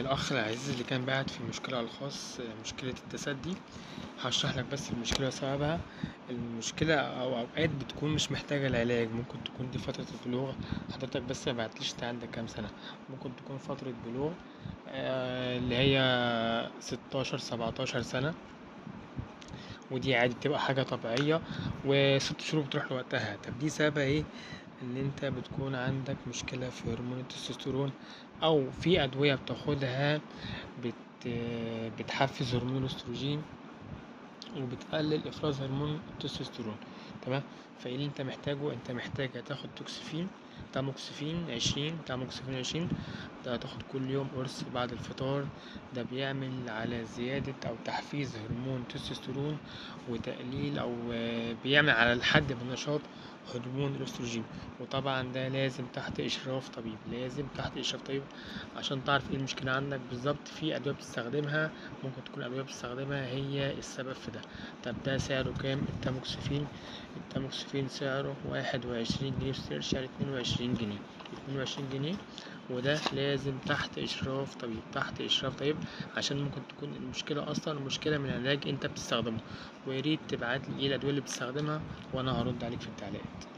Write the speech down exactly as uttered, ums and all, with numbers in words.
الأخ العزيز اللي كان باعت في مشكلة على الخاص، مشكلة التسدي. هشرح لك بس المشكلة وسببها. المشكلة أو أوقات بتكون مش محتاجة العلاج، ممكن تكون دي فترة البلوغ. حضرتك بس مبعتليش انت عندك كام سنة. ممكن تكون فترة بلوغ آه، اللي هي ستاشر سبعتاشر سنة، ودي عادي بتبقى حاجة طبيعية، وست شهور بتروح لوقتها. طب دي سببها ايه؟ ان انت بتكون عندك مشكلة في هرمون التستوستيرون، او في ادوية بتاخدها بت بتحفز هرمون الاستروجين وبتقلل افراز هرمون التستوستيرون. تمام. فايه اللي انت محتاجه؟ انت محتاج تاخد توكسيفين تاموكسفين عشرين تاموكسفين عشرين. ده هتاخد كل يوم قرص بعد الفطار. ده بيعمل على زيادة او تحفيز هرمون التستوستيرون، وتقليل او آه، بيعمل على الحد من نشاط هرمون الاستروجين. وطبعا ده لازم تحت اشراف طبيب، لازم تحت اشراف طبيب عشان تعرف ايه المشكلة عندك بالظبط. في ادوية بتستخدمها، ممكن تكون ادوية بتستخدمها هي السبب في ده. طب ده سعره كام التاموكسفين؟ التاموكسفين سعره واحد وعشرين جنيه في سعر شهر، اتنين وعشرين جنيه اتنين وعشرين جنيه. وده لازم تحت اشراف طبيب، تحت اشراف طبيب، عشان ممكن تكون المشكلة اصلا مشكلة من علاج انت بتستخدمه. وياريت تبعتلي ايه الادوية اللي بتستخدمها وانا هرد عليك في التعليقات.